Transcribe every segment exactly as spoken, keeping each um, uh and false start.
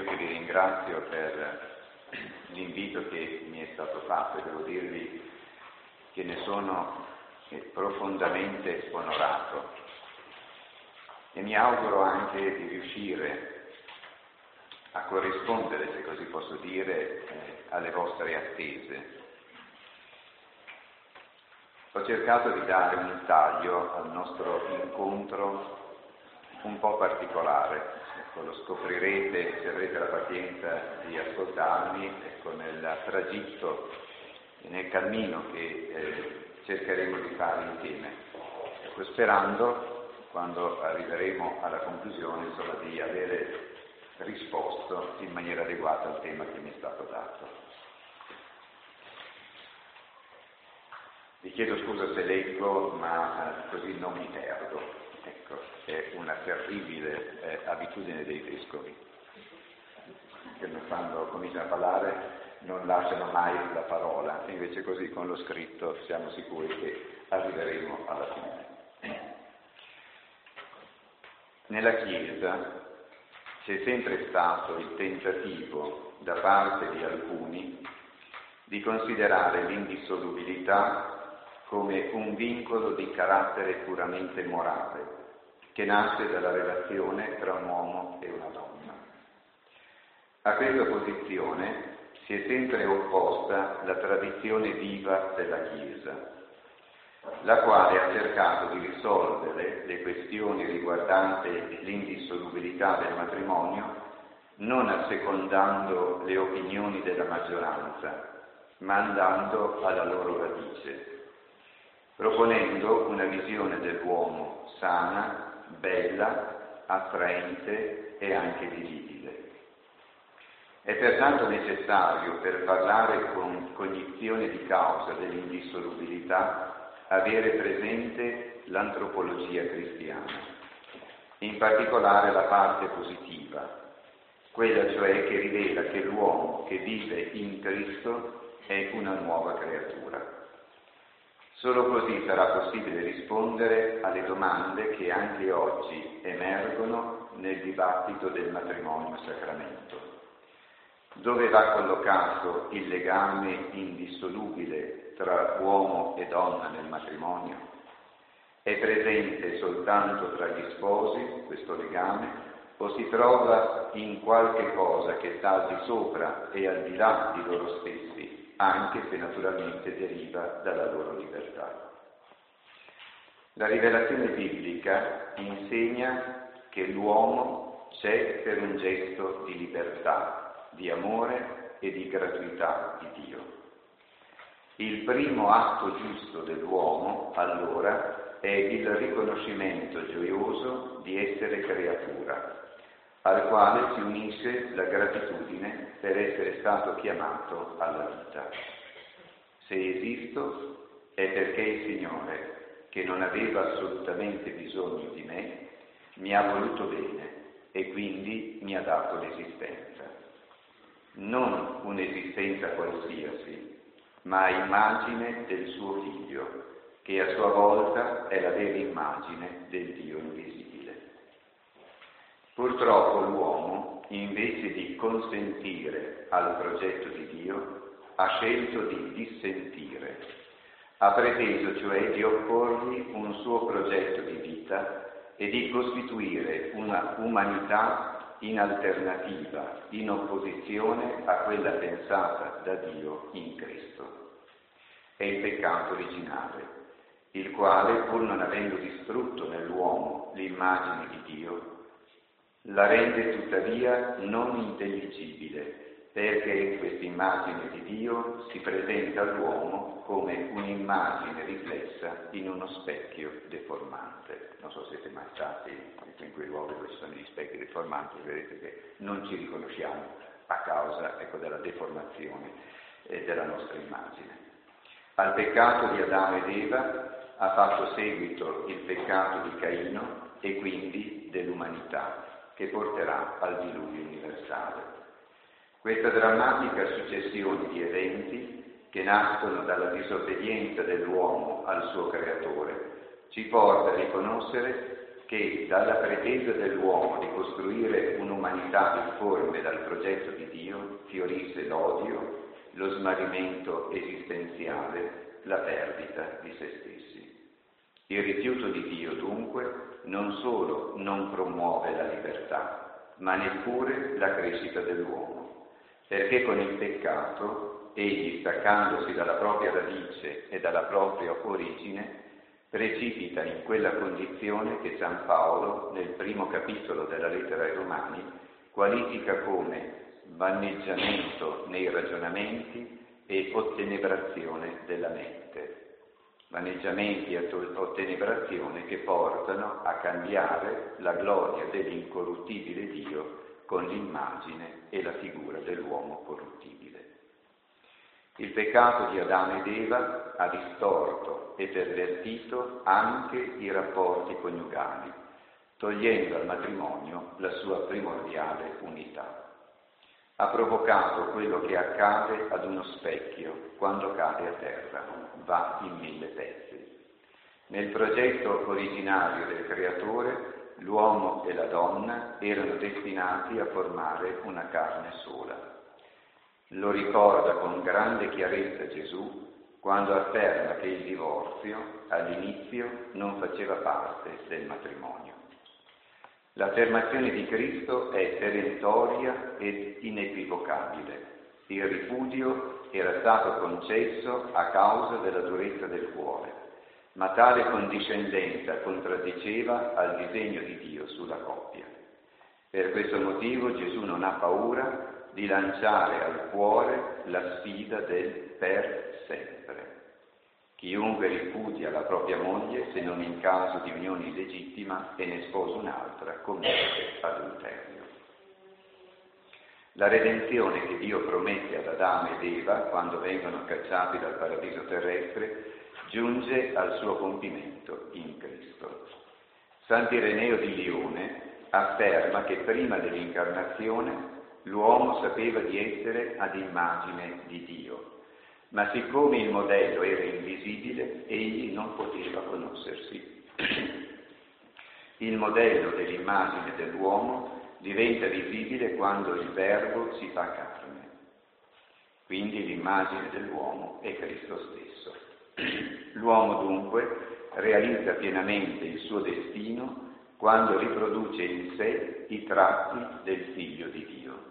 io che vi ringrazio per l'invito che mi è stato fatto e devo dirvi che ne sono profondamente onorato e mi auguro anche di riuscire a corrispondere, se così posso dire, eh, alle vostre attese. Ho cercato di dare un taglio al nostro incontro un po' particolare. Ecco, lo scoprirete se avrete la pazienza di ascoltarmi, ecco, nel tragitto e nel cammino che eh, cercheremo di fare insieme. Ecco, sperando, quando arriveremo alla conclusione, insomma, di avere risposto in maniera adeguata al tema che mi è stato dato. Vi chiedo scusa se leggo, ma eh, così non mi perdo. Ecco, è una terribile eh, abitudine dei vescovi, che quando cominciano a parlare non lasciano mai la parola, invece così con lo scritto siamo sicuri che arriveremo alla fine. Nella Chiesa c'è sempre stato il tentativo da parte di alcuni di considerare l'indissolubilità come un vincolo di carattere puramente morale, che nasce dalla relazione tra un uomo e una donna. A questa posizione si è sempre opposta la tradizione viva della Chiesa, la quale ha cercato di risolvere le questioni riguardanti l'indissolubilità del matrimonio non assecondando le opinioni della maggioranza, ma andando alla loro radice, proponendo una visione dell'uomo sana, bella, attraente e anche vivibile. È pertanto necessario, per parlare con cognizione di causa dell'indissolubilità, avere presente l'antropologia cristiana, in particolare la parte positiva, quella cioè che rivela che l'uomo che vive in Cristo è una nuova creatura. Solo così sarà possibile rispondere alle domande che anche oggi emergono nel dibattito del matrimonio sacramento. Dove va collocato il legame indissolubile tra uomo e donna nel matrimonio? È presente soltanto tra gli sposi questo legame o si trova in qualche cosa che sta al di sopra e al di là di loro stessi, anche se naturalmente deriva dalla loro libertà? La rivelazione biblica insegna che l'uomo c'è per un gesto di libertà, di amore e di gratuità di Dio. Il primo atto giusto dell'uomo, allora, è il riconoscimento gioioso di essere creatura, al quale si unisce la gratitudine per essere stato chiamato alla vita. Se esisto è perché il Signore, che non aveva assolutamente bisogno di me, mi ha voluto bene e quindi mi ha dato l'esistenza. Non un'esistenza qualsiasi, ma immagine del suo Figlio, che a sua volta è la vera immagine del Dio invisibile. Purtroppo l'uomo, invece di consentire al progetto di Dio, ha scelto di dissentire, ha preteso cioè di opporgli un suo progetto di vita e di costituire una umanità in alternativa, in opposizione a quella pensata da Dio in Cristo. È il peccato originale, il quale, pur non avendo distrutto nell'uomo l'immagine di Dio, la rende tuttavia non intelligibile, perché questa immagine di Dio si presenta all'uomo come un'immagine riflessa in uno specchio deformante. Non so se siete mai stati in quei luoghi dove ci sono gli specchi deformanti, vedete che non ci riconosciamo a causa, ecco, della deformazione eh, della nostra immagine. Al peccato di Adamo ed Eva ha fatto seguito il peccato di Caino e quindi dell'umanità, che porterà al diluvio universale. Questa drammatica successione di eventi che nascono dalla disobbedienza dell'uomo al suo creatore ci porta a riconoscere che dalla pretesa dell'uomo di costruire un'umanità difforme dal progetto di Dio fiorisse l'odio, lo smarrimento esistenziale, la perdita di se stessi. Il rifiuto di Dio, dunque, non solo non promuove la libertà, ma neppure la crescita dell'uomo, perché con il peccato egli, staccandosi dalla propria radice e dalla propria origine, precipita in quella condizione che San Paolo, nel primo capitolo della lettera ai Romani, qualifica come vanneggiamento nei ragionamenti e ottenebrazione della mente. Vanneggiamenti e ottenebrazione che portano a cambiare la gloria dell'incorruttibile Dio con l'immagine e la figura dell'uomo corruttibile. Il peccato di Adamo ed Eva ha distorto e pervertito anche i rapporti coniugali, togliendo al matrimonio la sua primordiale unità. Ha provocato quello che accade ad uno specchio quando cade a terra, va in mille pezzi. Nel progetto originario del Creatore, l'uomo e la donna erano destinati a formare una carne sola. Lo ricorda con grande chiarezza Gesù quando afferma che il divorzio all'inizio non faceva parte del matrimonio. L'affermazione di Cristo è perentoria ed inequivocabile. Il ripudio era stato concesso a causa della durezza del cuore, ma tale condiscendenza contraddiceva al disegno di Dio sulla coppia. Per questo motivo Gesù non ha paura di lanciare al cuore la sfida del per sempre. Chiunque ripudia la propria moglie, se non in caso di unione illegittima, e ne sposa un'altra, commette adulterio. La redenzione che Dio promette ad Adamo ed Eva, quando vengono cacciati dal paradiso terrestre, giunge al suo compimento in Cristo. Sant'Ireneo di Lione afferma che prima dell'incarnazione l'uomo sapeva di essere ad immagine di Dio, ma siccome il modello era invisibile, egli non poteva conoscersi. Il modello dell'immagine dell'uomo diventa visibile quando il Verbo si fa carne. Quindi l'immagine dell'uomo è Cristo stesso. L'uomo dunque realizza pienamente il suo destino quando riproduce in sé i tratti del Figlio di Dio.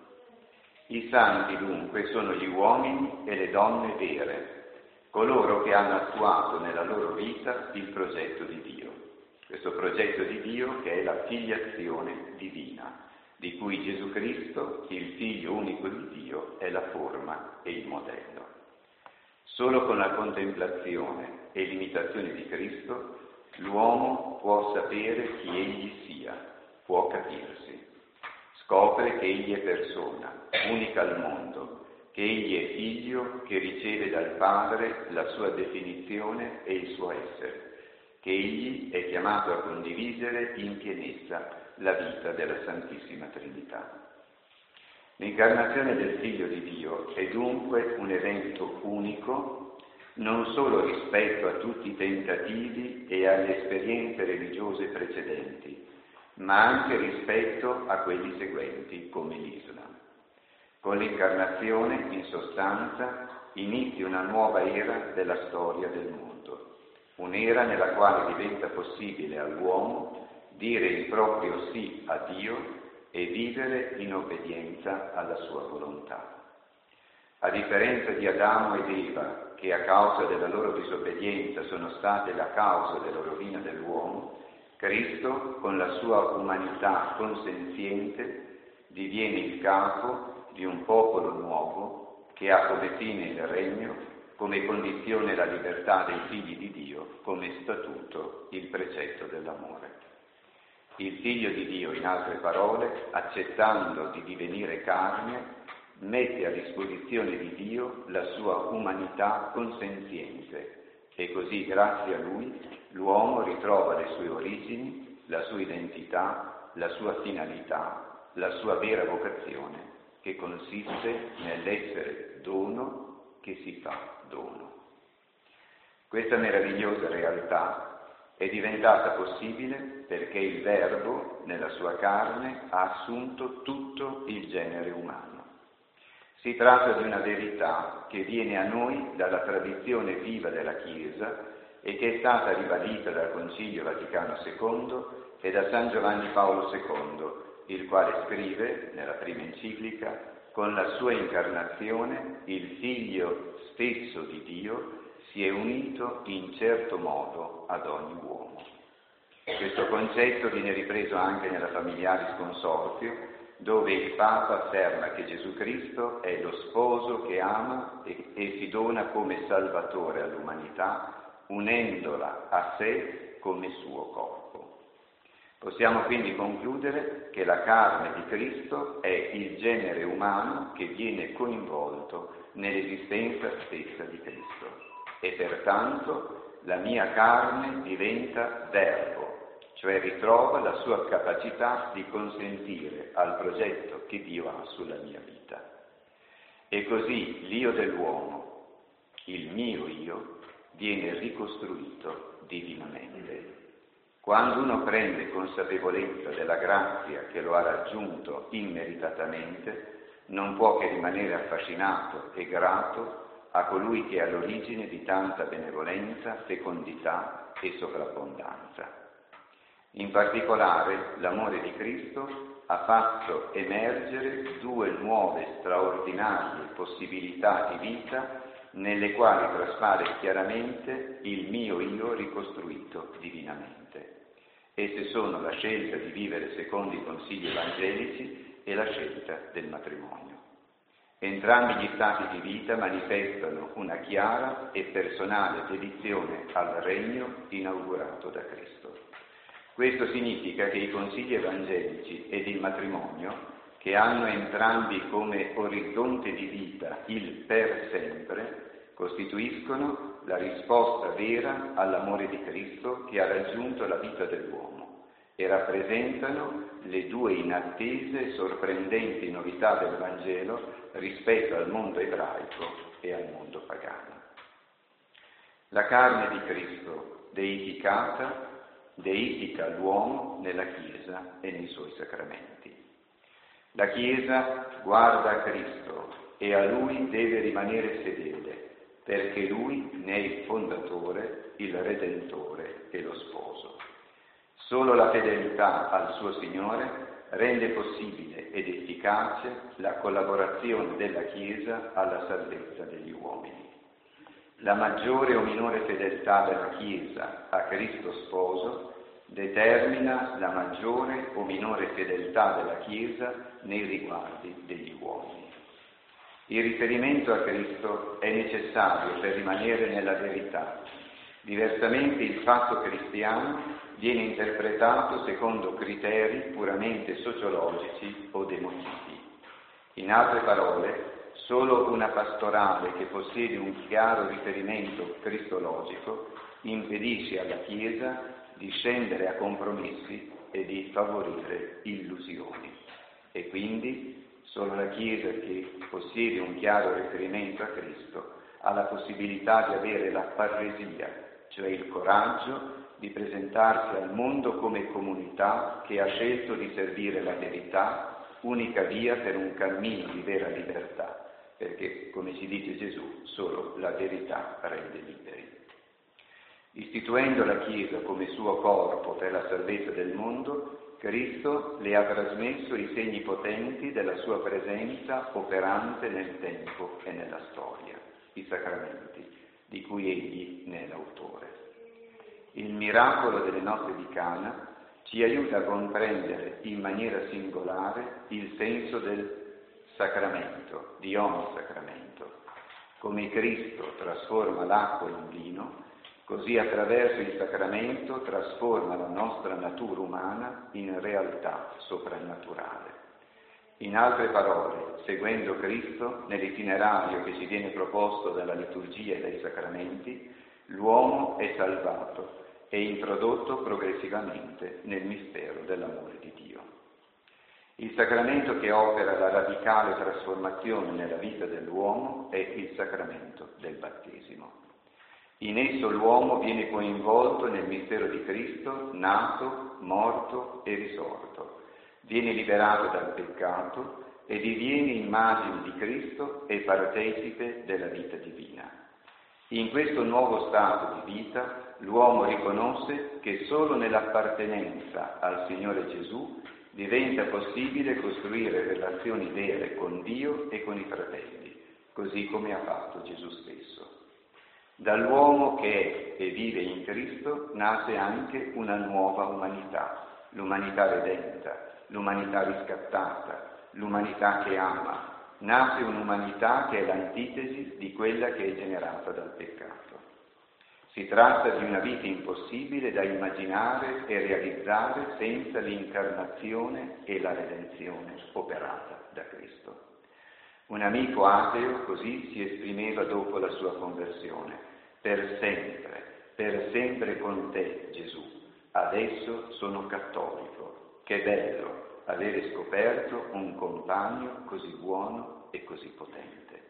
I santi dunque sono gli uomini e le donne vere, coloro che hanno attuato nella loro vita il progetto di Dio. Questo progetto di Dio che è la filiazione divina, di cui Gesù Cristo, il Figlio unico di Dio, è la forma e il modello. Solo con la contemplazione e l'imitazione di Cristo l'uomo può sapere chi egli sia, può capirsi. Scopre che egli è persona, unica al mondo, che egli è figlio che riceve dal Padre la sua definizione e il suo essere, che egli è chiamato a condividere in pienezza la vita della Santissima Trinità. L'incarnazione del Figlio di Dio è dunque un evento unico, non solo rispetto a tutti i tentativi e alle esperienze religiose precedenti, ma anche rispetto a quelli seguenti, come l'Islam. Con l'incarnazione, in sostanza, inizia una nuova era della storia del mondo, un'era nella quale diventa possibile all'uomo dire il proprio sì a Dio e vivere in obbedienza alla sua volontà. A differenza di Adamo ed Eva, che a causa della loro disobbedienza sono state la causa della rovina dell'uomo, Cristo, con la sua umanità consenziente, diviene il capo di un popolo nuovo che ha come fine il regno, come condizione la libertà dei figli di Dio, come statuto il precetto dell'amore. Il Figlio di Dio, in altre parole, accettando di divenire carne, mette a disposizione di Dio la sua umanità consenziente e così, grazie a Lui, l'uomo ritrova le sue origini, la sua identità, la sua finalità, la sua vera vocazione, che consiste nell'essere dono che si fa dono. Questa meravigliosa realtà è diventata possibile perché il Verbo, nella sua carne, ha assunto tutto il genere umano. Si tratta di una verità che viene a noi dalla tradizione viva della Chiesa e che è stata ribadita dal Concilio Vaticano secondo e da San Giovanni Paolo secondo, il quale scrive, nella prima enciclica, con la sua incarnazione il Figlio stesso di Dio si è unito in certo modo ad ogni uomo. Questo concetto viene ripreso anche nella Familiaris Consortio, dove il Papa afferma che Gesù Cristo è lo sposo che ama e, e si dona come salvatore all'umanità, unendola a sé come suo corpo. Possiamo quindi concludere che la carne di Cristo è il genere umano che viene coinvolto nell'esistenza stessa di Cristo e pertanto la mia carne diventa verbo, cioè ritrova la sua capacità di consentire al progetto che Dio ha sulla mia vita. E così l'io dell'uomo, il mio io, viene ricostruito divinamente. Quando uno prende consapevolezza della grazia che lo ha raggiunto immeritatamente, non può che rimanere affascinato e grato a colui che è all'origine di tanta benevolenza, fecondità e sovrabbondanza. In particolare, l'amore di Cristo ha fatto emergere due nuove straordinarie possibilità di vita nelle quali traspare chiaramente il mio io ricostruito divinamente. Esse sono la scelta di vivere secondo i consigli evangelici e la scelta del matrimonio. Entrambi gli stati di vita manifestano una chiara e personale dedizione al regno inaugurato da Cristo. Questo significa che i consigli evangelici ed il matrimonio, che hanno entrambi come orizzonte di vita il per sempre, costituiscono la risposta vera all'amore di Cristo che ha raggiunto la vita dell'uomo e rappresentano le due inattese e sorprendenti novità del Vangelo rispetto al mondo ebraico e al mondo pagano. La carne di Cristo deificata deifica l'uomo nella Chiesa e nei suoi sacramenti. La Chiesa guarda a Cristo e a Lui deve rimanere fedele, perché Lui ne è il fondatore, il Redentore e lo Sposo. Solo la fedeltà al suo Signore rende possibile ed efficace la collaborazione della Chiesa alla salvezza degli uomini. La maggiore o minore fedeltà della Chiesa a Cristo Sposo determina la maggiore o minore fedeltà della Chiesa nei riguardi degli uomini. Il riferimento a Cristo è necessario per rimanere nella verità. Diversamente il fatto cristiano viene interpretato secondo criteri puramente sociologici o emotivi. In altre parole, solo una pastorale che possiede un chiaro riferimento cristologico impedisce alla Chiesa di scendere a compromessi e di favorire illusioni. E quindi solo la Chiesa che possiede un chiaro riferimento a Cristo ha la possibilità di avere la parresia, cioè il coraggio di presentarsi al mondo come comunità che ha scelto di servire la verità, unica via per un cammino di vera libertà, perché, come ci dice Gesù, solo la verità rende liberi. Istituendo la Chiesa come suo corpo per la salvezza del mondo, Cristo le ha trasmesso i segni potenti della sua presenza operante nel tempo e nella storia, i sacramenti, di cui egli ne è l'autore. Il miracolo delle notte di Cana ci aiuta a comprendere in maniera singolare il senso del sacramento, di ogni sacramento. Come Cristo trasforma l'acqua in vino, così attraverso il sacramento trasforma la nostra natura umana in realtà soprannaturale. In altre parole, seguendo Cristo nell'itinerario che ci viene proposto dalla liturgia e dai sacramenti, l'uomo è salvato e introdotto progressivamente nel mistero dell'amore di Dio. Il sacramento che opera la radicale trasformazione nella vita dell'uomo è il sacramento del battesimo. In esso l'uomo viene coinvolto nel mistero di Cristo, nato, morto e risorto. Viene liberato dal peccato e diviene immagine di Cristo e partecipe della vita divina. In questo nuovo stato di vita l'uomo riconosce che solo nell'appartenenza al Signore Gesù diventa possibile costruire relazioni vere con Dio e con i fratelli, così come ha fatto Gesù stesso. Dall'uomo che è e vive in Cristo nasce anche una nuova umanità, l'umanità redenta, l'umanità riscattata, l'umanità che ama. Nasce un'umanità che è l'antitesi di quella che è generata dal peccato. Si tratta di una vita impossibile da immaginare e realizzare senza l'incarnazione e la redenzione operata da Cristo. Un amico ateo così si esprimeva dopo la sua conversione: per sempre, per sempre con te, Gesù. Adesso sono cattolico. Che bello avere scoperto un compagno così buono e così potente.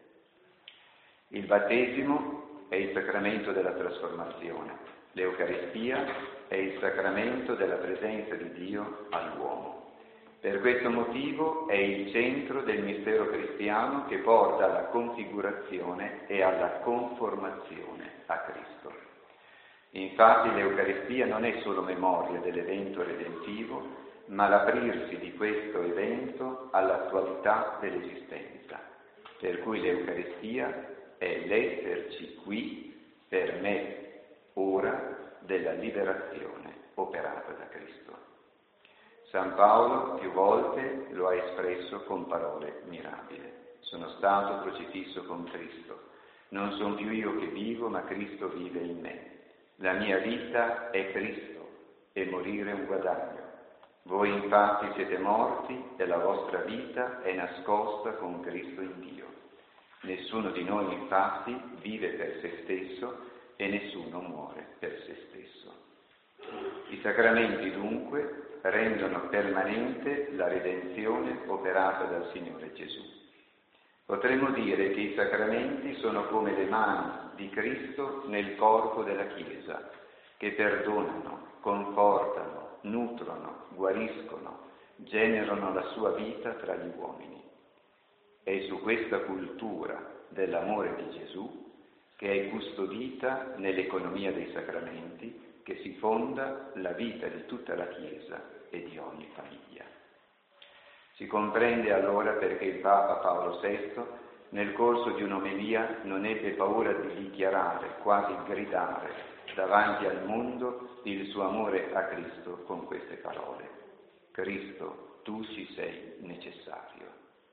Il battesimo è il sacramento della trasformazione. L'Eucaristia è il sacramento della presenza di Dio all'uomo. Per questo motivo è il centro del mistero cristiano che porta alla configurazione e alla conformazione a Cristo. Infatti l'Eucaristia non è solo memoria dell'evento redentivo, ma l'aprirsi di questo evento all'attualità dell'esistenza, per cui l'Eucaristia è l'esserci qui per me, ora, della liberazione operata da Cristo. San Paolo più volte lo ha espresso con parole mirabili. Sono stato crocifisso con Cristo. Non sono più io che vivo, ma Cristo vive in me. La mia vita è Cristo e morire è un guadagno. Voi infatti siete morti e la vostra vita è nascosta con Cristo in Dio. Nessuno di noi infatti vive per se stesso e nessuno muore per se stesso. I sacramenti dunque rendono permanente la redenzione operata dal Signore Gesù. Potremmo dire che i sacramenti sono come le mani di Cristo nel corpo della Chiesa, che perdonano, confortano, nutrono, guariscono, generano la sua vita tra gli uomini. È su questa cultura dell'amore di Gesù, che è custodita nell'economia dei sacramenti, che si fonda la vita di tutta la Chiesa e di ogni famiglia. Si comprende allora perché il Papa Paolo sesto, nel corso di un'omelia, non ebbe paura di dichiarare, quasi gridare, davanti al mondo il suo amore a Cristo con queste parole: Cristo, tu ci sei necessario.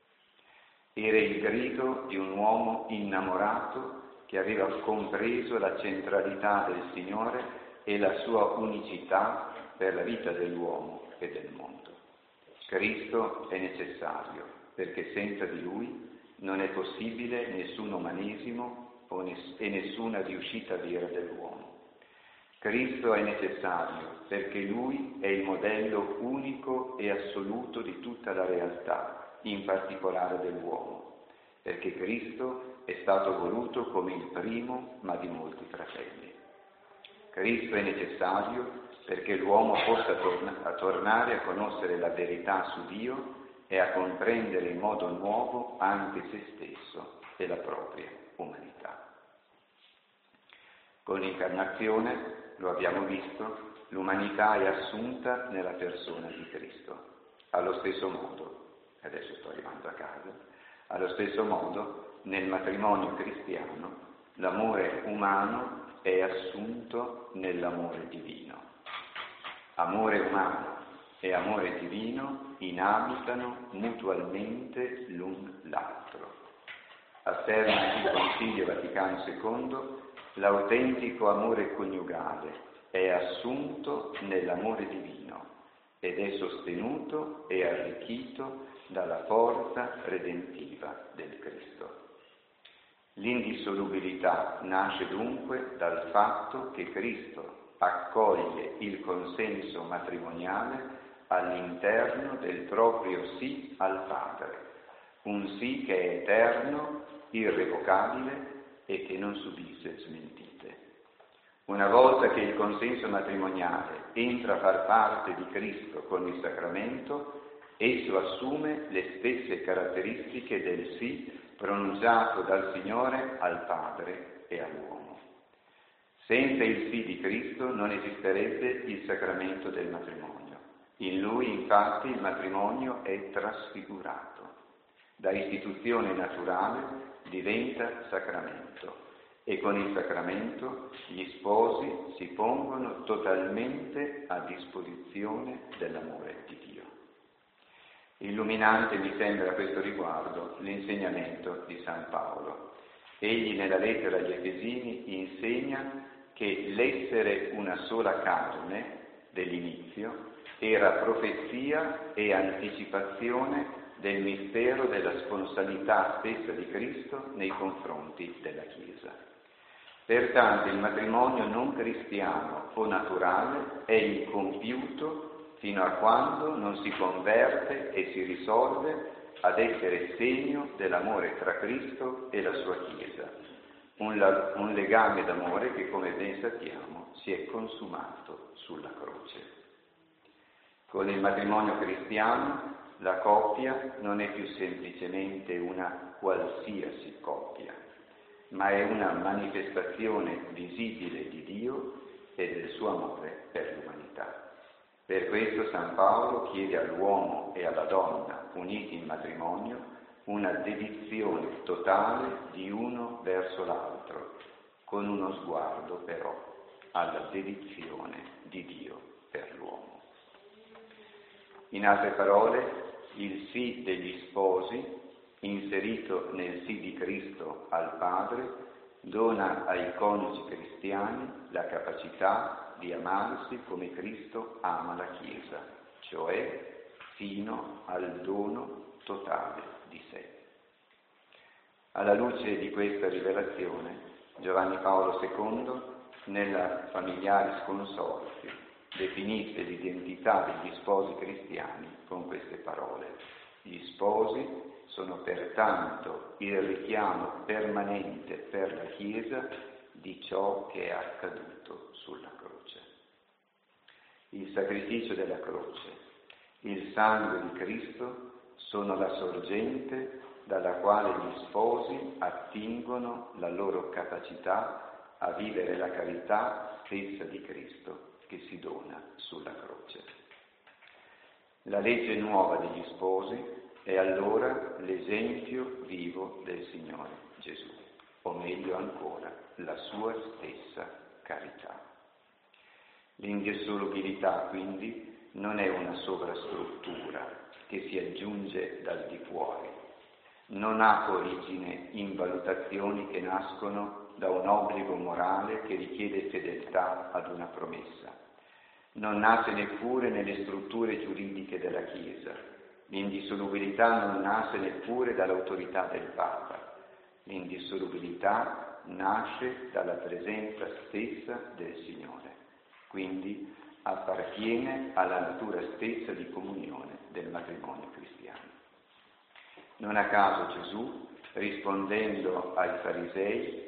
Era il grido di un uomo innamorato che aveva compreso la centralità del Signore e la sua unicità per la vita dell'uomo e del mondo. Cristo è necessario perché senza di Lui non è possibile nessun umanesimo e nessuna riuscita vera dell'uomo. Cristo è necessario perché Lui è il modello unico e assoluto di tutta la realtà, in particolare dell'uomo, perché Cristo è stato voluto come il primo, ma di molti fratelli. Cristo è necessario perché l'uomo possa torna- a tornare a conoscere la verità su Dio e a comprendere in modo nuovo anche se stesso e la propria umanità. Con l'incarnazione, lo abbiamo visto, l'umanità è assunta nella persona di Cristo. Allo stesso modo, adesso sto arrivando a casa, allo stesso modo nel matrimonio cristiano l'amore umano è assunto nell'amore divino. Amore umano e amore divino inabitano mutualmente l'un l'altro. Afferma il Concilio Vaticano secondo, l'autentico amore coniugale è assunto nell'amore divino ed è sostenuto e arricchito dalla forza redentiva del Cristo. L'indissolubilità nasce dunque dal fatto che Cristo accoglie il consenso matrimoniale all'interno del proprio sì al Padre, un sì che è eterno, irrevocabile e che non subisce smentite. Una volta che il consenso matrimoniale entra a far parte di Cristo con il sacramento, esso assume le stesse caratteristiche del sì pronunciato dal Signore al Padre e all'uomo. Senza il sì di Cristo non esisterebbe il sacramento del matrimonio. In Lui, infatti, il matrimonio è trasfigurato. Da istituzione naturale diventa sacramento e con il sacramento gli sposi si pongono totalmente a disposizione dell'amore di Dio. Illuminante mi sembra a questo riguardo l'insegnamento di San Paolo. Egli nella lettera agli Efesini insegna che l'essere una sola carne dell'inizio era profezia e anticipazione del mistero della sponsalità stessa di Cristo nei confronti della Chiesa. Pertanto il matrimonio non cristiano o naturale è incompiuto fino a quando non si converte e si risolve ad essere segno dell'amore tra Cristo e la sua Chiesa, un, la, un legame d'amore che, come ben sappiamo, si è consumato sulla croce. Con il matrimonio cristiano la coppia non è più semplicemente una qualsiasi coppia, ma è una manifestazione visibile di Dio e del suo amore per l'umanità. Per questo San Paolo chiede all'uomo e alla donna, uniti in matrimonio, una dedizione totale di uno verso l'altro, con uno sguardo però alla dedizione di Dio per l'uomo. In altre parole, il sì degli sposi, inserito nel sì di Cristo al Padre, dona ai coniugi cristiani la capacità di amarsi come Cristo ama la Chiesa, cioè fino al dono totale di sé. Alla luce di questa rivelazione, Giovanni Paolo secondo, nella Familiaris Consortio, definisse l'identità degli sposi cristiani con queste parole: gli sposi sono pertanto il richiamo permanente per la Chiesa di ciò che è accaduto sulla croce. Il sacrificio della croce, il sangue di Cristo sono la sorgente dalla quale gli sposi attingono la loro capacità a vivere la carità stessa di Cristo che si dona sulla croce. La legge nuova degli sposi è allora l'esempio vivo del Signore Gesù, o meglio ancora, la sua stessa carità. L'indissolubilità, quindi, non è una sovrastruttura che si aggiunge dal di fuori, non ha origine in valutazioni che nascono da un obbligo morale che richiede fedeltà ad una promessa. Non nasce neppure nelle strutture giuridiche della Chiesa. L'indissolubilità non nasce neppure dall'autorità del Papa. L'indissolubilità nasce dalla presenza stessa del Signore. Quindi appartiene alla natura stessa di comunione del matrimonio cristiano. Non a caso Gesù, rispondendo ai farisei,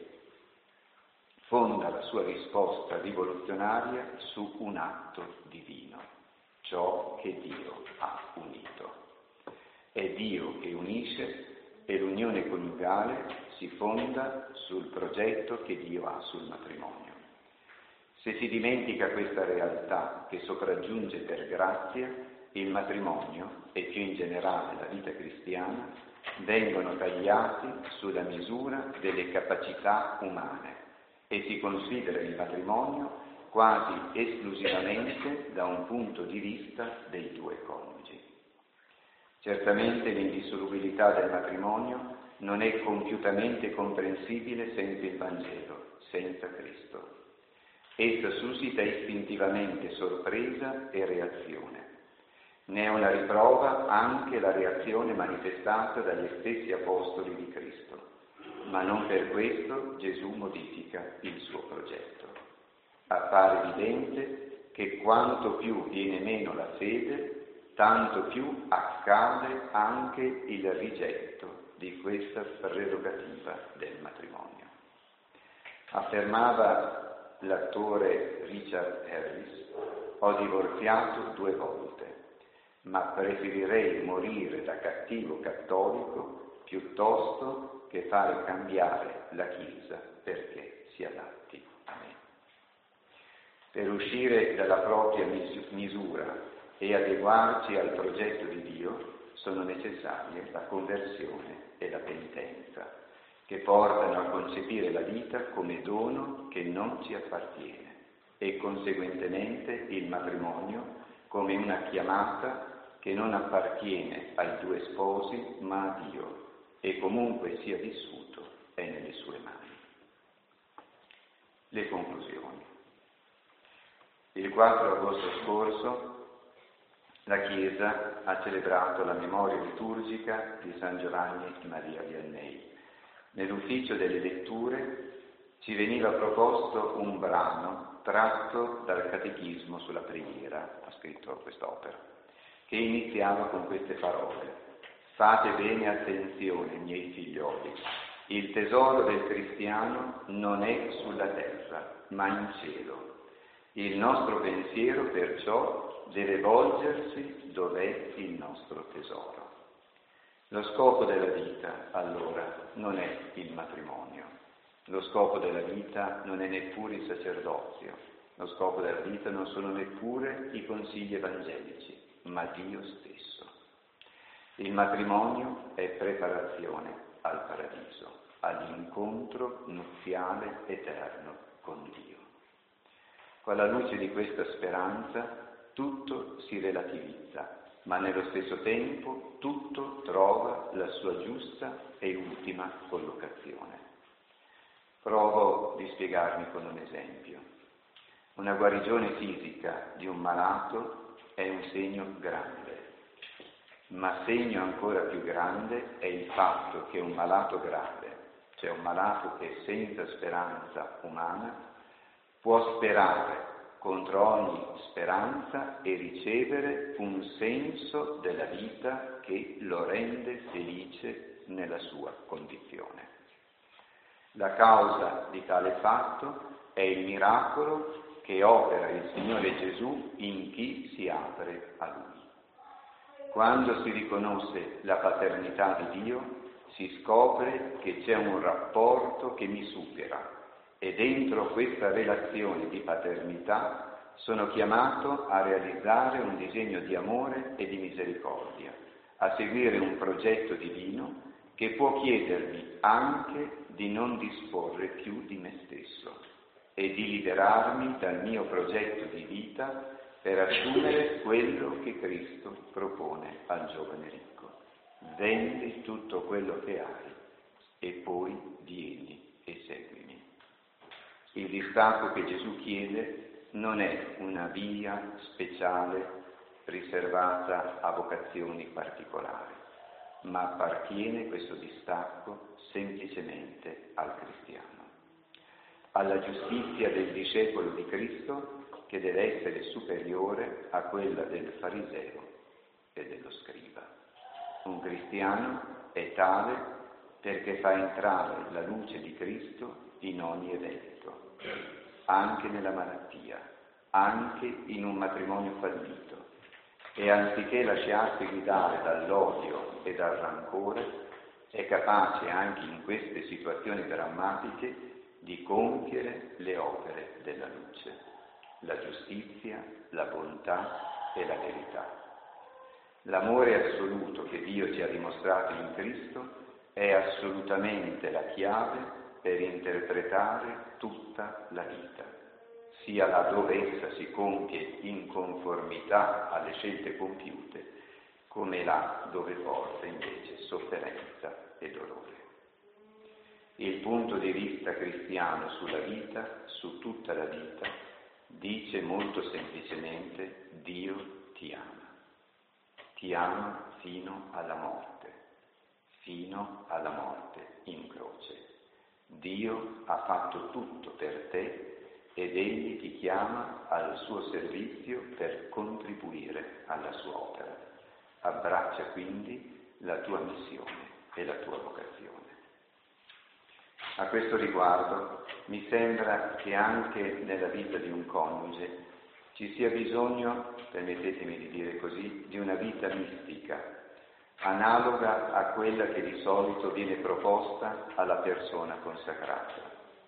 fonda la sua risposta rivoluzionaria su un atto divino, ciò che Dio ha unito. È Dio che unisce e l'unione coniugale si fonda sul progetto che Dio ha sul matrimonio. Se si dimentica questa realtà che sopraggiunge per grazia, il matrimonio e più in generale la vita cristiana vengono tagliati sulla misura delle capacità umane e si considera il matrimonio quasi esclusivamente da un punto di vista dei due coniugi. Certamente l'indissolubilità del matrimonio non è compiutamente comprensibile senza il Vangelo, senza Cristo. Essa suscita istintivamente sorpresa e reazione. Ne è una riprova anche la reazione manifestata dagli stessi apostoli di Cristo, ma non per questo Gesù modifica il suo progetto. Appare evidente che quanto più viene meno la fede, tanto più accade anche il rigetto di questa prerogativa del matrimonio. Affermava l'attore Richard Harris, ho divorziato due volte, ma preferirei morire da cattivo cattolico piuttosto che fare cambiare la Chiesa perché si adatti a me. Per uscire dalla propria misura e adeguarci al progetto di Dio sono necessarie la conversione e la penitenza, che portano a concepire la vita come dono che non ci appartiene e conseguentemente il matrimonio come una chiamata che non appartiene ai due sposi ma a Dio e comunque sia vissuto è nelle sue mani. Le conclusioni. Il quattro agosto scorso la Chiesa ha celebrato la memoria liturgica di San Giovanni Maria Vianney. Nell'ufficio delle letture ci veniva proposto un brano tratto dal Catechismo sulla preghiera, ha scritto quest'opera, che iniziava con queste parole: fate bene attenzione, miei figlioli, il tesoro del cristiano non è sulla terra, ma in cielo. Il nostro pensiero perciò deve volgersi dov'è il nostro tesoro. Lo scopo della vita, allora, non è il matrimonio. Lo scopo della vita non è neppure il sacerdozio. Lo scopo della vita non sono neppure i consigli evangelici, ma Dio stesso. Il matrimonio è preparazione al paradiso, all'incontro nuziale eterno con Dio. Alla luce di questa speranza tutto si relativizza, ma nello stesso tempo tutto trova la sua giusta e ultima collocazione. Provo di spiegarmi con un esempio. Una guarigione fisica di un malato è un segno grande, ma segno ancora più grande è il fatto che un malato grave, cioè un malato che è senza speranza umana, può sperare contro ogni speranza e ricevere un senso della vita che lo rende felice nella sua condizione. La causa di tale fatto è il miracolo che opera il Signore Gesù in chi si apre a Lui. Quando si riconosce la paternità di Dio, si scopre che c'è un rapporto che mi supera, e dentro questa relazione di paternità sono chiamato a realizzare un disegno di amore e di misericordia, a seguire un progetto divino che può chiedermi anche di non disporre più di me stesso e di liberarmi dal mio progetto di vita per assumere quello che Cristo propone al giovane ricco. Vendi tutto quello che hai e poi vieni e seguimi. Il distacco che Gesù chiede non è una via speciale riservata a vocazioni particolari, ma appartiene questo distacco semplicemente al cristiano, alla giustizia del discepolo di Cristo che deve essere superiore a quella del fariseo e dello scriba. Un cristiano è tale perché fa entrare la luce di Cristo in ogni evento, anche nella malattia, anche in un matrimonio fallito, e anziché lasciarsi guidare dall'odio e dal rancore, è capace anche in queste situazioni drammatiche di compiere le opere della luce, la giustizia, la bontà e la verità. L'amore assoluto che Dio ci ha dimostrato in Cristo è assolutamente la chiave per interpretare tutta la vita, sia laddove essa si compie in conformità alle scelte compiute, come là dove porta invece sofferenza e dolore. Il punto di vista cristiano sulla vita, su tutta la vita, dice molto semplicemente: Dio ti ama. Ti ama fino alla morte, fino alla morte in croce. Dio ha fatto tutto per te ed Egli ti chiama al suo servizio per contribuire alla sua opera. Abbraccia quindi la tua missione e la tua vocazione. A questo riguardo mi sembra che anche nella vita di un coniuge ci sia bisogno, permettetemi di dire così, di una vita mistica, analoga a quella che di solito viene proposta alla persona consacrata.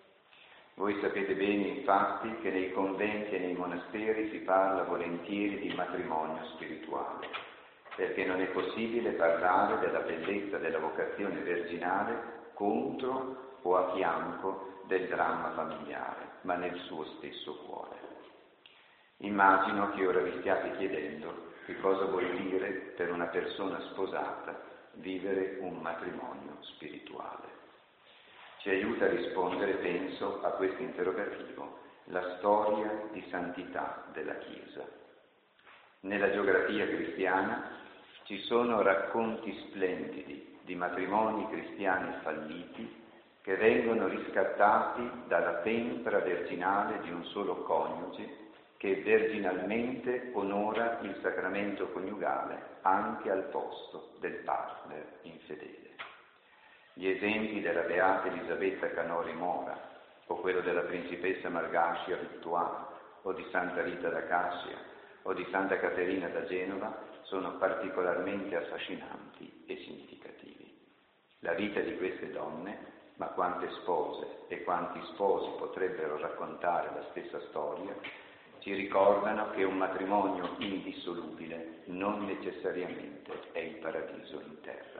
Voi sapete bene, infatti, che nei conventi e nei monasteri si parla volentieri di matrimonio spirituale, perché non è possibile parlare della bellezza della vocazione virginale contro o a fianco del dramma familiare, ma nel suo stesso cuore. Immagino che ora vi stiate chiedendo che cosa vuol dire per una persona sposata vivere un matrimonio spirituale. Ci aiuta a rispondere, penso, a questo interrogativo la storia di santità della Chiesa. Nella geografia cristiana ci sono racconti splendidi di matrimoni cristiani falliti che vengono riscattati dalla tempra virginale di un solo coniuge che virginalmente onora il sacramento coniugale anche al posto del partner infedele. Gli esempi della beata Elisabetta Canori Mora, o quello della principessa Margascia Vittuana, o di Santa Rita da Cassia, o di Santa Caterina da Genova, sono particolarmente affascinanti e significativi. La vita di queste donne, ma quante spose e quanti sposi potrebbero raccontare la stessa storia, ci ricordano che un matrimonio indissolubile non necessariamente è il paradiso in terra.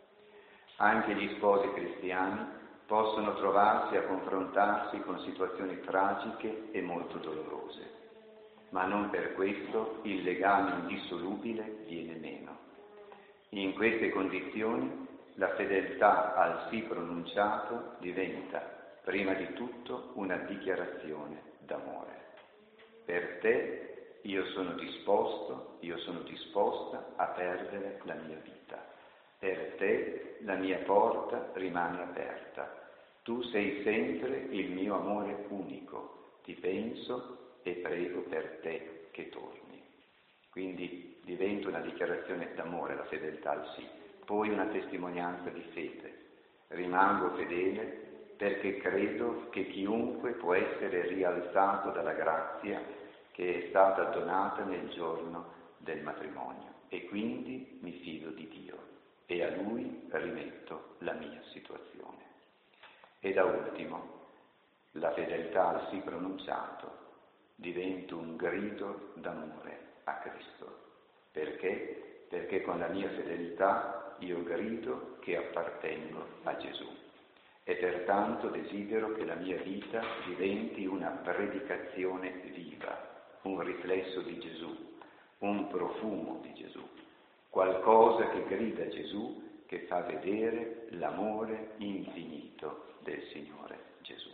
Anche gli sposi cristiani possono trovarsi a confrontarsi con situazioni tragiche e molto dolorose, ma non per questo il legame indissolubile viene meno. In queste condizioni la fedeltà al sì pronunciato diventa, prima di tutto, una dichiarazione d'amore. Per te io sono disposto, io sono disposta a perdere la mia vita. Per te la mia porta rimane aperta. Tu sei sempre il mio amore unico. Ti penso e prego per te che torni. Quindi diventa una dichiarazione d'amore la fedeltà al sì, poi una testimonianza di fede. Rimango fedele perché credo che chiunque può essere rialzato dalla grazia che è stata donata nel giorno del matrimonio e quindi mi fido di Dio e a Lui rimetto la mia situazione. E da ultimo, la fedeltà al sì pronunciato diventa un grido d'amore a Cristo. Perché? Perché con la mia fedeltà io grido che appartengo a Gesù e pertanto desidero che la mia vita diventi una predicazione viva, un riflesso di Gesù, un profumo di Gesù, qualcosa che grida Gesù, che fa vedere l'amore infinito del Signore Gesù.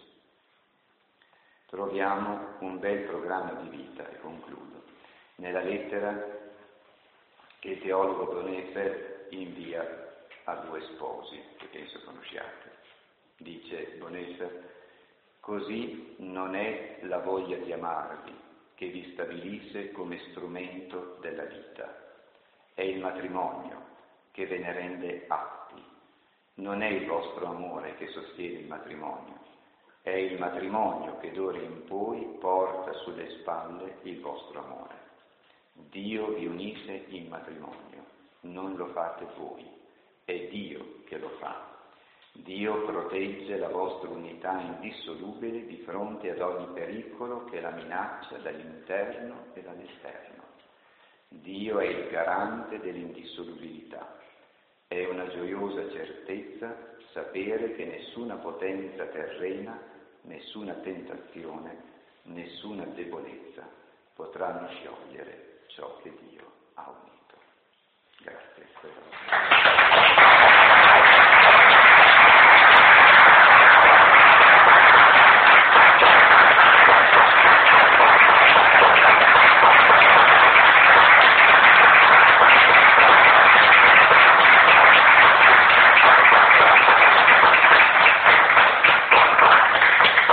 Troviamo un bel programma di vita, e concludo, nella lettera che il teologo Bonhoeffer invia a due sposi, che penso conosciate. Dice Bonhoeffer: così non è la voglia di amarvi che vi stabilisse come strumento della vita, è il matrimonio che ve ne rende atti. Non è il vostro amore che sostiene il matrimonio, è il matrimonio che d'ora in poi porta sulle spalle il vostro amore. Dio vi unisse in matrimonio, non lo fate voi, è Dio che lo fa. Dio protegge la vostra unità indissolubile di fronte ad ogni pericolo che la minaccia dall'interno e dall'esterno. Dio è il garante dell'indissolubilità. È una gioiosa certezza sapere che nessuna potenza terrena, nessuna tentazione, nessuna debolezza potranno sciogliere ciò che Dio ha unito. Grazie.